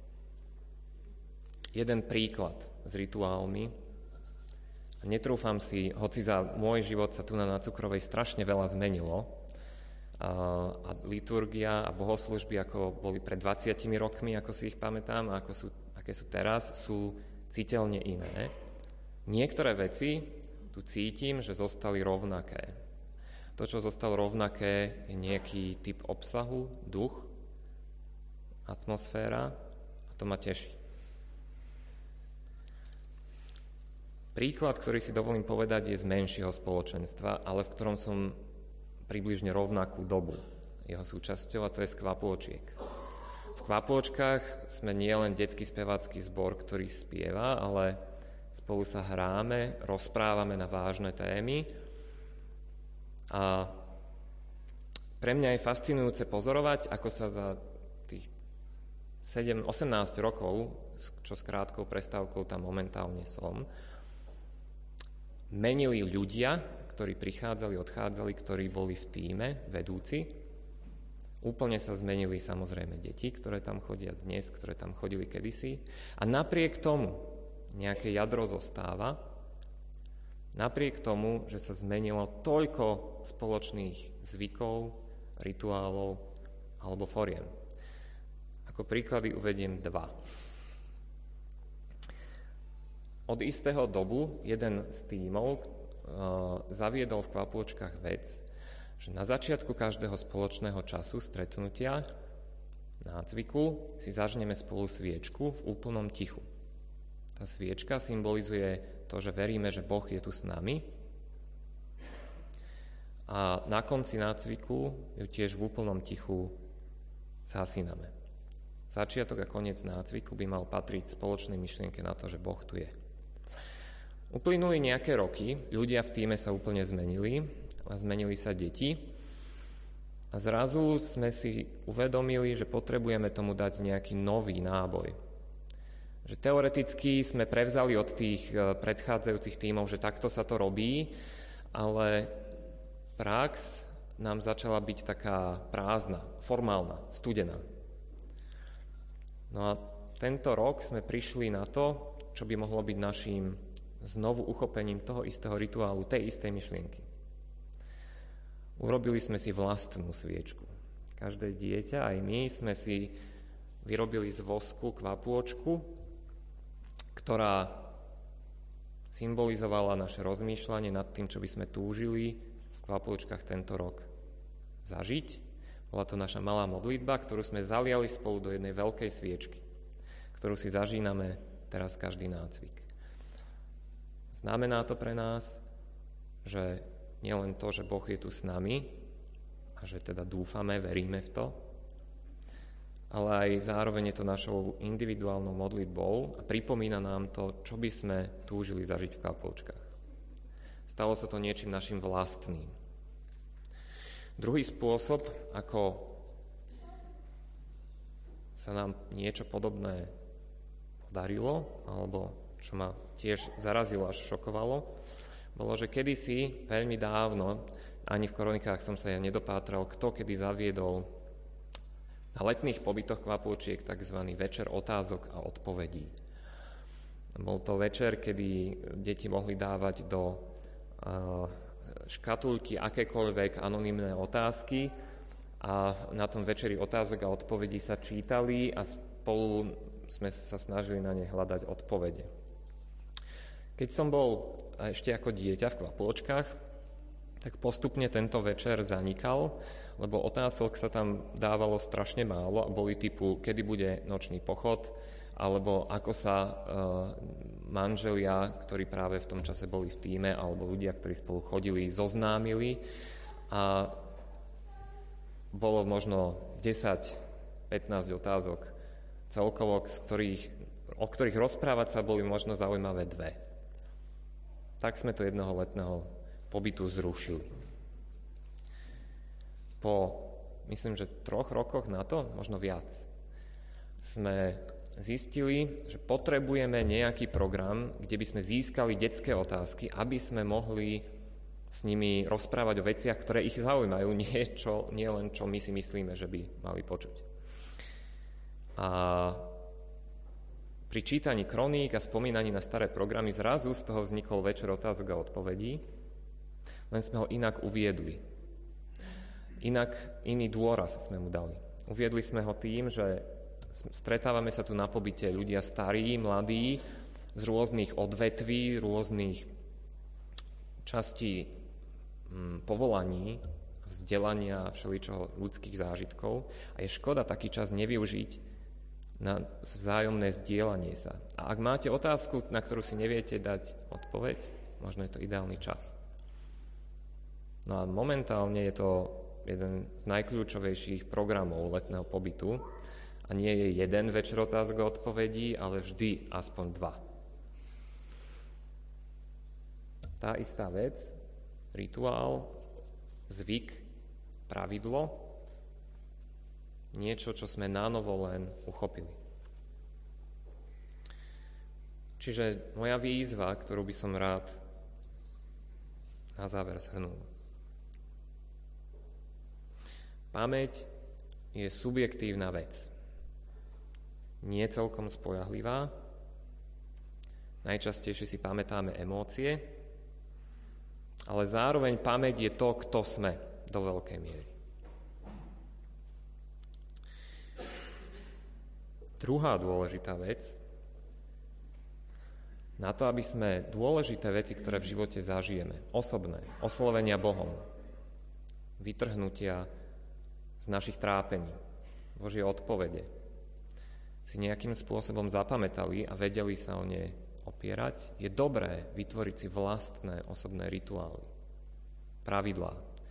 jeden príklad s rituálmi. Netrúfam si, hoci za môj život sa tu na Cukrovej strašne veľa zmenilo a liturgia a bohoslužby, ako boli pred 20 rokmi, ako si ich pamätám, a aké sú teraz, sú citeľne iné. Niektoré veci tu cítim, že zostali rovnaké. To, čo zostalo rovnaké, je nejaký typ obsahu, duch, atmosféra, a to ma teší. Príklad, ktorý si dovolím povedať, je z menšieho spoločenstva, ale v ktorom som približne rovnakú dobu jeho súčasťou, a to je z Kvapôčiek. V Kvapôčkach sme nielen detský spevácky zbor, ktorý spieva, ale spolu sa hráme, rozprávame na vážne témy. A pre mňa je fascinujúce pozorovať, ako sa za tých 18 rokov, čo s krátkou prestávkou tam momentálne som, menili ľudia, ktorí prichádzali, odchádzali, ktorí boli v tíme, vedúci. Úplne sa zmenili samozrejme deti, ktoré tam chodia dnes, ktoré tam chodili kedysi. A napriek tomu nejaké jadro zostáva, napriek tomu, že sa zmenilo toľko spoločných zvykov, rituálov alebo foriem. Ako príklady uvediem 2. Od istého dobu jeden z tímov zaviedol v Kvapôčkach vec, že na začiatku každého spoločného času stretnutia, nácviku, si zažneme spolu sviečku v úplnom tichu. Tá sviečka symbolizuje to, že veríme, že Boh je tu s nami, a na konci nácviku ju tiež v úplnom tichu zhasíname. Začiatok a koniec nácviku by mal patriť spoločnej myšlienke na to, že Boh tu je. Uplynuli nejaké roky, ľudia v tíme sa úplne zmenili a zmenili sa deti a zrazu sme si uvedomili, že potrebujeme tomu dať nejaký nový náboj. Že teoreticky sme prevzali od tých predchádzajúcich tímov, že takto sa to robí, ale prax nám začala byť taká prázdna, formálna, studená. No a tento rok sme prišli na to, čo by mohlo byť naším znovu uchopením toho istého rituálu, tej istej myšlienky. Urobili sme si vlastnú sviečku. Každé dieťa, aj my, sme si vyrobili z vosku kvapôčku, ktorá symbolizovala naše rozmýšľanie nad tým, čo by sme túžili v kvapôčkach tento rok zažiť. Bola to naša malá modlitba, ktorú sme zaliali spolu do jednej veľkej sviečky, ktorú si zažíname teraz každý nácvik. Znamená to pre nás, že nielen to, že Boh je tu s nami a že teda dúfame, veríme v to, ale aj zároveň je to našou individuálnou modlitbou a pripomína nám to, čo by sme túžili zažiť v Kvapôčkach. Stalo sa to niečím našim vlastným. Druhý spôsob, ako sa nám niečo podobné podarilo, alebo čo ma tiež zarazilo až šokovalo, bolo, že kedysi, veľmi dávno, ani v kronikách som sa ja nedopátral, kto kedy zaviedol na letných pobytoch Kvapôčiek tzv. Večer otázok a odpovedí. Bol to večer, kedy deti mohli dávať do škatulky akékoľvek anonymné otázky a na tom večeri otázok a odpovedí sa čítali a spolu sme sa snažili na ne hľadať odpovede. Keď som bol ešte ako dieťa v Kvapôčkach, tak postupne tento večer zanikal, lebo otázok sa tam dávalo strašne málo a boli typu, kedy bude nočný pochod, alebo ako sa manželia, ktorí práve v tom čase boli v tíme, alebo ľudia, ktorí spolu chodili, zoznámili. A bolo možno 10-15 otázok celkovo, o ktorých rozprávať sa boli možno zaujímavé 2. Tak sme to jednoho letného pobytu zrušili. Po, myslím, že 3 rokoch na to, možno viac, sme zistili, že potrebujeme nejaký program, kde by sme získali detské otázky, aby sme mohli s nimi rozprávať o veciach, ktoré ich zaujímajú, nie len čo my si myslíme, že by mali počuť. A pri čítaní kroník a spomínaní na staré programy zrazu z toho vznikol večer otázok a odpovedí, len sme ho inak uviedli. Iný dôraz sme mu dali. Uviedli sme ho tým, že stretávame sa tu na pobyte ľudia starí, mladí, z rôznych odvetví, rôznych častí povolaní, vzdelania, všeličoho ľudských zážitkov a je škoda taký čas nevyužiť na vzájomné zdieľanie sa. A ak máte otázku, na ktorú si neviete dať odpoveď, možno je to ideálny čas. No a momentálne je to jeden z najkľúčovejších programov letného pobytu a nie je jeden večer otázok a odpovedí, ale vždy aspoň 2. Tá istá vec, rituál, zvyk, pravidlo, niečo, čo sme nánovo len uchopili. Čiže moja výzva, ktorú by som rád na záver zhrnul. Pamäť je subjektívna vec. Nie celkom spoľahlivá. Najčastejšie si pamätáme emócie, ale zároveň pamäť je to, kto sme do veľkej miery. Druhá dôležitá vec, na to, aby sme dôležité veci, ktoré v živote zažijeme, osobné, oslovenia Bohom, vytrhnutia z našich trápení, Božie odpovede, si nejakým spôsobom zapamätali a vedeli sa o ne opierať, je dobré vytvoriť si vlastné osobné rituály, pravidlá.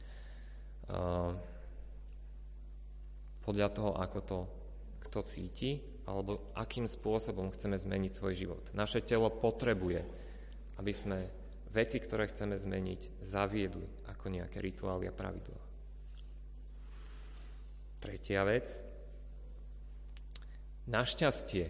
Podľa toho, ako to kto cíti, alebo akým spôsobom chceme zmeniť svoj život. Naše telo potrebuje, aby sme veci, ktoré chceme zmeniť, zaviedli ako nejaké rituály a pravidlá. Tretia vec. Našťastie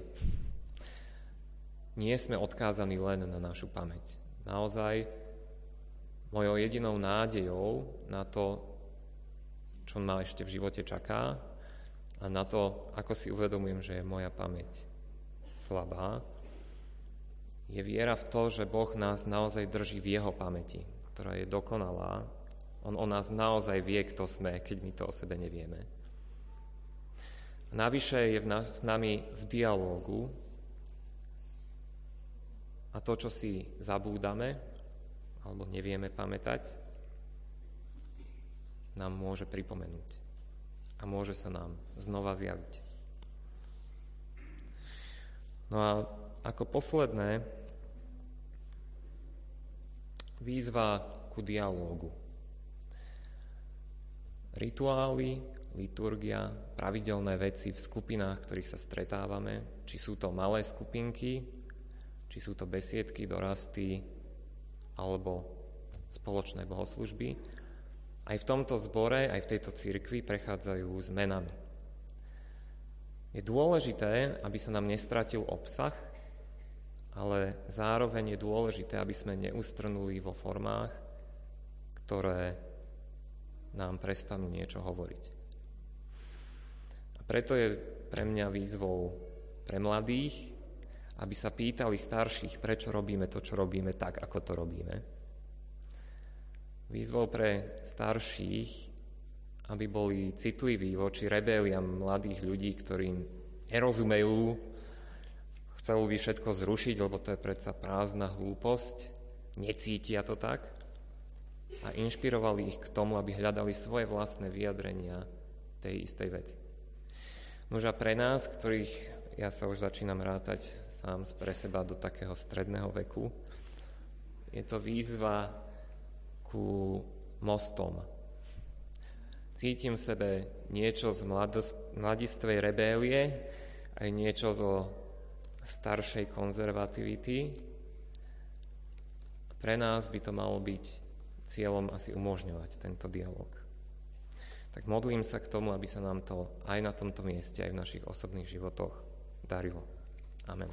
nie sme odkázaní len na našu pamäť. Naozaj mojou jedinou nádejou na to, čo ma ešte v živote čaká a na to, ako si uvedomujem, že je moja pamäť slabá, je viera v to, že Boh nás naozaj drží v jeho pamäti, ktorá je dokonalá. On o nás naozaj vie, kto sme, keď my to o sebe nevieme. Navyše je s nami v dialógu a to, čo si zabúdame alebo nevieme pamätať, nám môže pripomenúť a môže sa nám znova zjaviť. No a ako posledné, výzva ku dialógu. Rituály, liturgia, pravidelné veci v skupinách, v ktorých sa stretávame, či sú to malé skupinky, či sú to besiedky, dorasty, alebo spoločné bohoslužby. Aj v tomto zbore, aj v tejto cirkvi prechádzajú zmenami. Je dôležité, aby sa nám nestratil obsah, ale zároveň je dôležité, aby sme neustrnuli vo formách, ktoré nám prestanú niečo hovoriť. A Preto je pre mňa výzvou pre mladých, aby sa pýtali starších, prečo robíme to, čo robíme, tak, ako to robíme. Výzvou pre starších, aby boli citliví voči rebéliám mladých ľudí, ktorým nerozumejú, chcú by všetko zrušiť, lebo to je predsa prázdna hlúposť, necítia to tak, a inšpirovali ich k tomu, aby hľadali svoje vlastné vyjadrenia tej istej veci. Nože pre nás, ktorých ja sa už začínam rátať sám pre seba do takého stredného veku, je to výzva ku mostom. Cítim v sebe niečo z mladistvej rebélie, aj niečo zo staršej konzervativity. Pre nás by to malo byť cieľom asi umožňovať tento dialog. Tak modlím sa k tomu, aby sa nám to aj na tomto mieste, aj v našich osobných životoch darilo. Amen.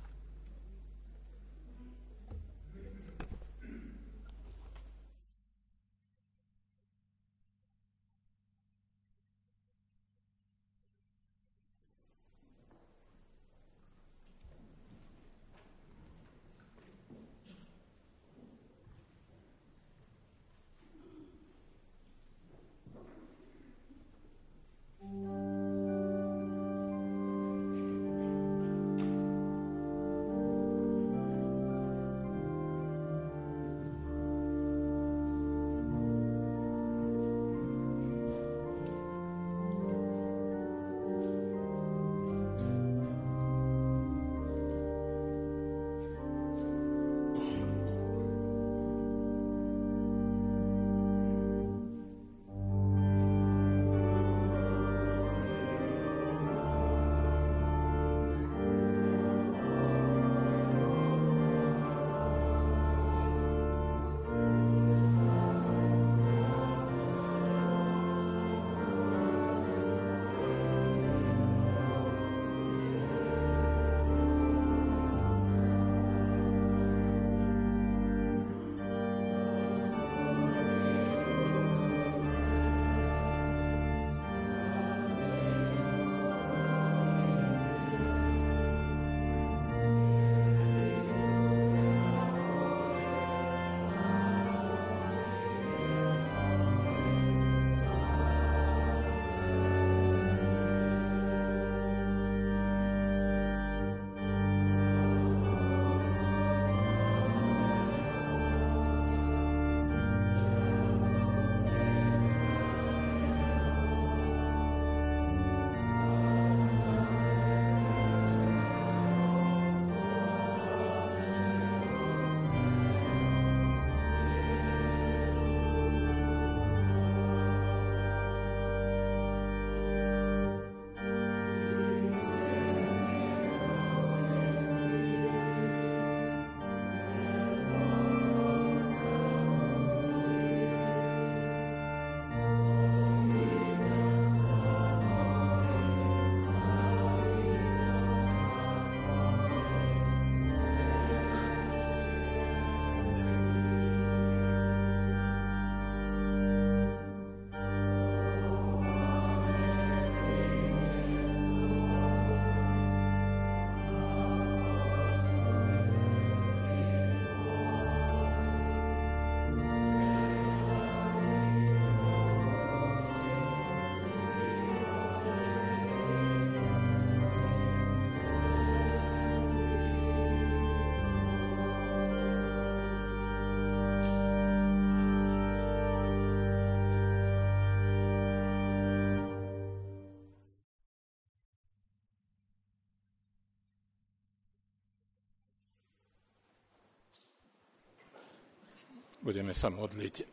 Budeme sa modliť.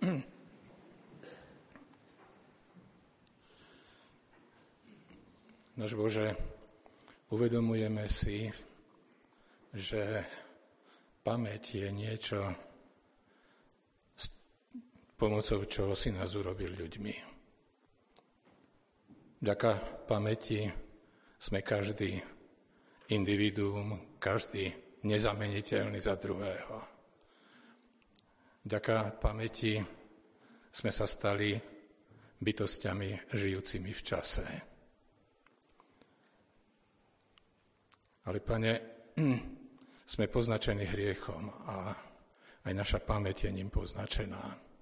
Náš Bože, uvedomujeme si, že pamäť je niečo, pomocou čoho si nás urobil ľuďmi. Vďaka pamäti sme každý individuum, každý nezameniteľný za druhého. Vďaka pamäti sme sa stali bytosťami žijúcimi v čase. Ale Pane, sme poznačení hriechom a aj naša pamäť je ním poznačená.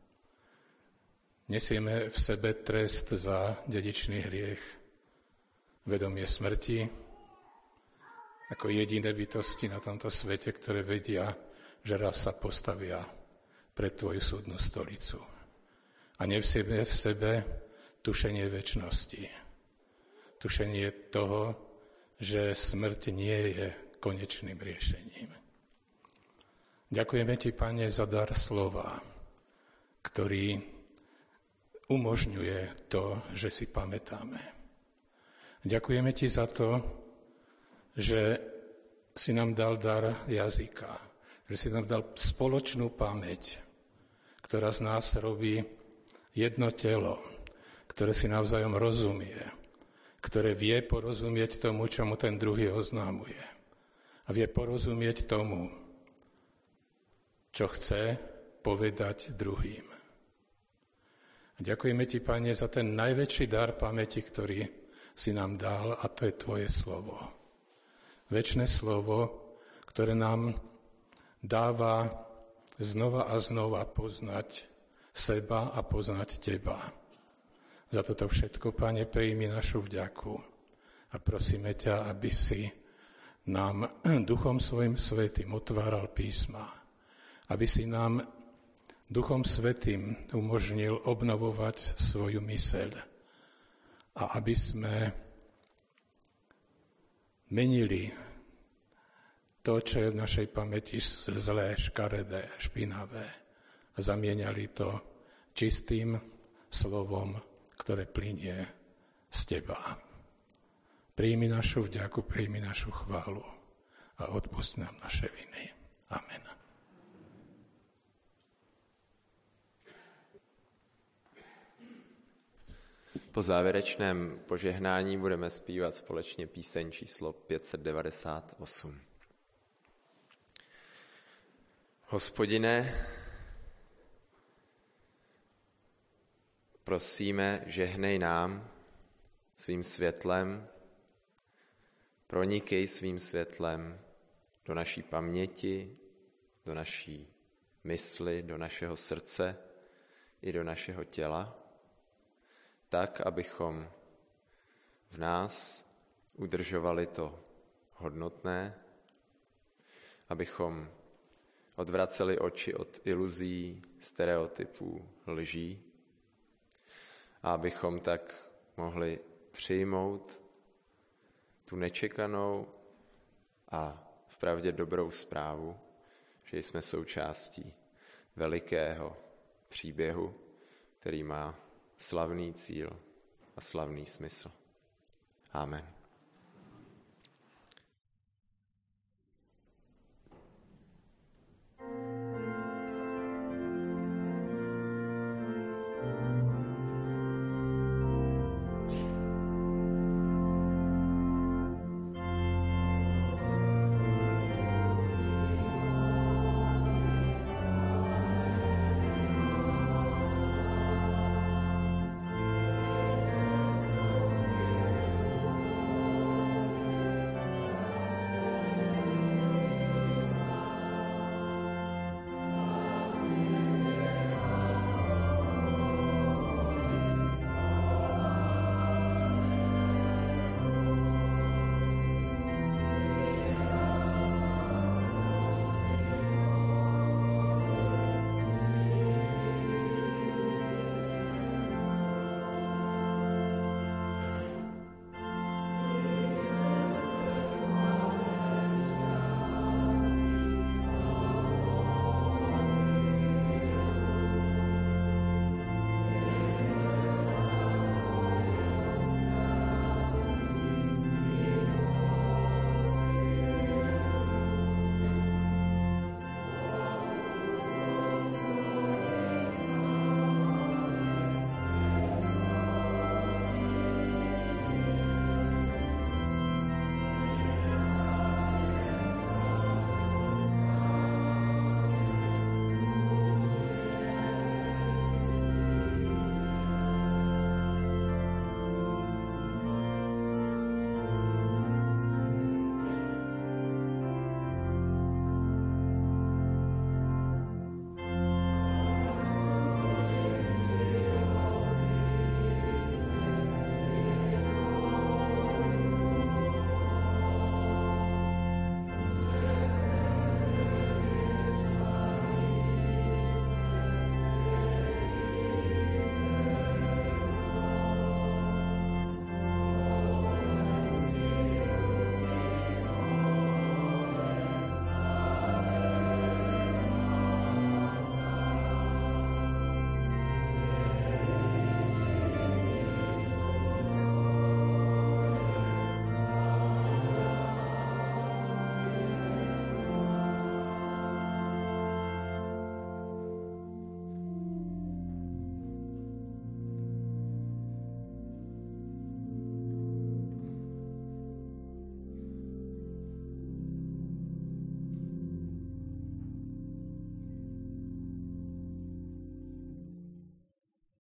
Nesieme v sebe trest za dedičný hriech, vedomie smrti, ako jediné bytosti na tomto svete, ktoré vedia, že raz sa postavia pred Tvoju súdnu stolicu. A nesieme v sebe tušenie večnosti. Tušenie toho, že smrť nie je konečným riešením. Ďakujeme Ti, Pane, za dar slova, ktorý umožňuje to, že si pamätáme. Ďakujeme Ti za to, že si nám dal dar jazyka, že si nám dal spoločnú pamäť, ktorá z nás robí jedno telo, ktoré si navzájom rozumie, ktoré vie porozumieť tomu, čo mu ten druhý oznámuje. A vie porozumieť tomu, čo chce povedať druhým. A ďakujeme Ti, Pane, za ten najväčší dar pamäti, ktorý si nám dal, a to je Tvoje slovo. Večné slovo, ktoré nám dáva znova a znova poznať seba a poznať Teba. Za toto všetko, Pane, príjmi našu vďaku a prosíme ťa, aby si nám Duchom svojim svätým otváral písma, aby si nám Duchom svätým umožnil obnovovať svoju myseľ a aby sme menili to, čo je v našej pamäti zlé, škaredé, špinavé a zamieniali to čistým slovom, ktoré plynie z Teba. Príjmi našu vďaku, príjmi našu chválu a odpusť nám naše viny. Amen. Po závěrečném požehnání budeme zpívat společně píseň číslo 598. Hospodine, prosíme, žehnej nám svým světlem, pronikej svým světlem do naší paměti, do naší mysli, do našeho srdce i do našeho těla, tak, abychom v nás udržovali to hodnotné, abychom odvraceli oči od iluzí, stereotypů, lží a abychom tak mohli přijmout tu nečekanou a vpravdě dobrou zprávu, že jsme součástí velikého příběhu, který má slavný cíl a slavný smysl. Amen.